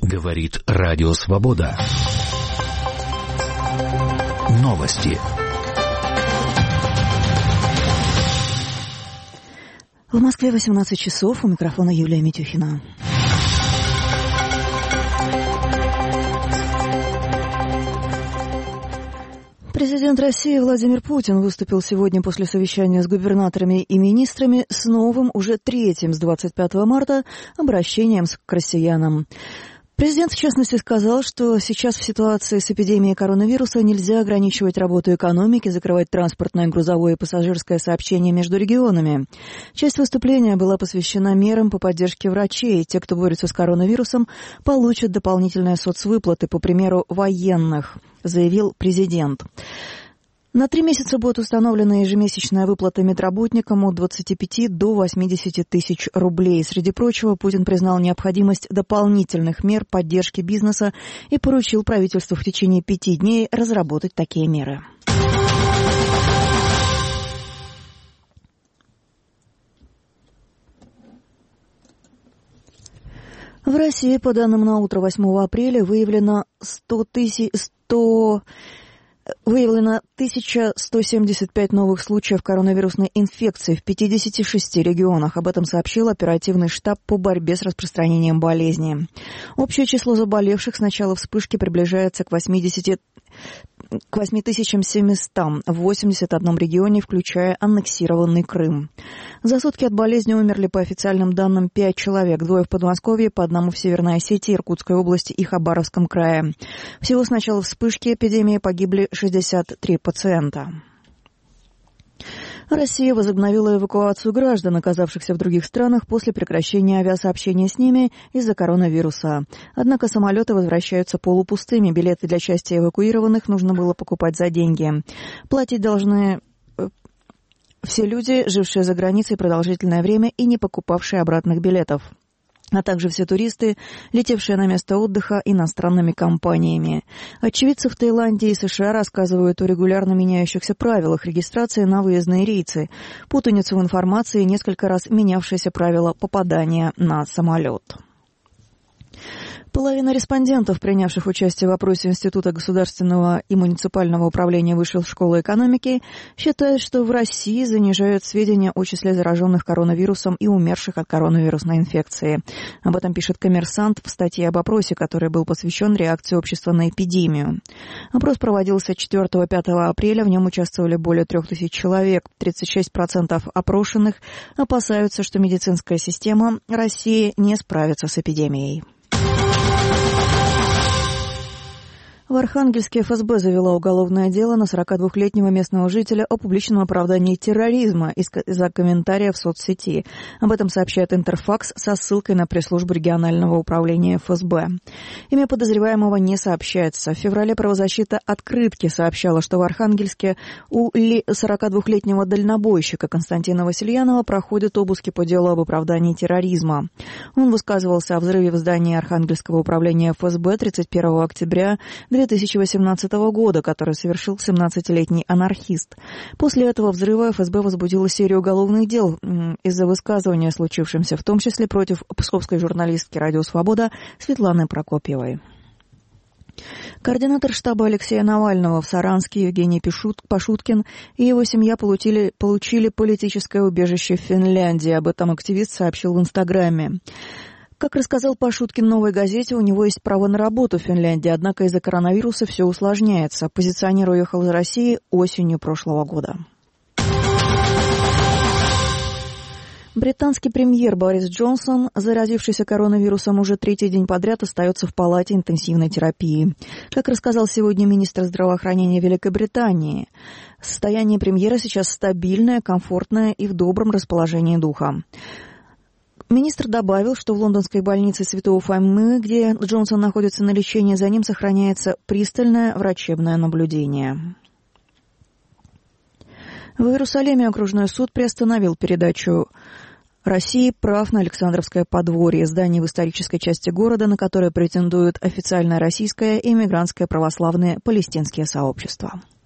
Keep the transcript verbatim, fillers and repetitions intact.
Говорит Радио Свобода. Новости. В Москве восемнадцать часов. У микрофона Юлия Митюхина. Президент России Владимир Путин выступил сегодня после совещания с губернаторами и министрами с новым, уже третьим с двадцать пятого марта, обращением к россиянам. Президент, в частности, сказал, что сейчас в ситуации с эпидемией коронавируса нельзя ограничивать работу экономики, закрывать транспортное, грузовое и пассажирское сообщение между регионами. Часть выступления была посвящена мерам по поддержке врачей. Те, кто борется с коронавирусом, получат дополнительные соцвыплаты, по примеру военных, заявил президент. На три месяца будет установлена ежемесячная выплата медработникам от двадцати пяти до восьмидесяти тысяч рублей. Среди прочего, Путин признал необходимость дополнительных мер поддержки бизнеса и поручил правительству в течение пяти дней разработать такие меры. В России, по данным на утро восьмого апреля, выявлено сто тысяч... сто... Выявлено тысяча сто семьдесят пять новых случаев коронавирусной инфекции в пятидесяти шести регионах. Об этом сообщил оперативный штаб по борьбе с распространением болезни. Общее число заболевших с начала вспышки приближается к восьмидесяти к восьми тысячам семистам в восемьдесят одном регионе, включая аннексированный Крым. За сутки от болезни умерли, по официальным данным, пять человек, двое в Подмосковье, по одному в Северной Осетии, Иркутской области и Хабаровском крае. Всего с начала вспышки эпидемии погибли шестьдесят три пациента. Россия возобновила эвакуацию граждан, оказавшихся в других странах после прекращения авиасообщения с ними из-за коронавируса. Однако самолеты возвращаются полупустыми. Билеты для части эвакуированных нужно было покупать за деньги. Платить должны все люди, жившие за границей продолжительное время и не покупавшие обратных билетов, а также все туристы, летевшие на место отдыха иностранными компаниями. Очевидцы в Таиланде и США рассказывают о регулярно меняющихся правилах регистрации на выездные рейсы, путаницу в информации и несколько раз менявшиеся правила попадания на самолет. Половина респондентов, принявших участие в опросе Института государственного и муниципального управления Высшей школы экономики, считают, что в России занижают сведения о числе зараженных коронавирусом и умерших от коронавирусной инфекции. Об этом пишет «Коммерсант» в статье об опросе, который был посвящен реакции общества на эпидемию. Опрос проводился четвёртого-пятого апреля, в нем участвовали более трех тысяч человек. тридцать шесть процентов опрошенных опасаются, что медицинская система России не справится с эпидемией. В Архангельске эф эс бэ завела уголовное дело на сорокадвухлетнего местного жителя о публичном оправдании терроризма из-за комментария в соцсети. Об этом сообщает Интерфакс со ссылкой на пресс-службу регионального управления эф эс бэ. Имя подозреваемого не сообщается. В феврале правозащита «Открытки» сообщала, что в Архангельске у сорокадвухлетнего дальнобойщика Константина Васильянова проходят обыски по делу об оправдании терроризма. Он высказывался о взрыве в здании Архангельского управления эф эс бэ тридцать первого октября две тысячи восемнадцатого года, который совершил семнадцатилетний анархист. После этого взрыва эф эс бэ возбудила серию уголовных дел из-за высказывания, случившимся, в том числе против псковской журналистки «Радио Свобода» Светланы Прокопьевой. Координатор штаба Алексея Навального в Саранске Евгений Пашуткин и его семья получили, получили политическое убежище в Финляндии. Об этом активист сообщил в Инстаграме. Как рассказал Пашуткин «Новой газете», у него есть право на работу в Финляндии, однако из-за коронавируса все усложняется. Оппозиционер уехал из России осенью прошлого года. Британский премьер Борис Джонсон, заразившийся коронавирусом уже третий день подряд, остается в палате интенсивной терапии. Как рассказал сегодня министр здравоохранения Великобритании, состояние премьера сейчас стабильное, комфортное и в добром расположении духа. Министр добавил, что в лондонской больнице Святого Фомы, где Джонсон находится на лечении, за ним сохраняется пристальное врачебное наблюдение. В Иерусалиме окружной суд приостановил передачу России прав на Александровское подворье, здание в исторической части города, на которое претендуют официальное российское и эмигрантское православное палестинские сообщества.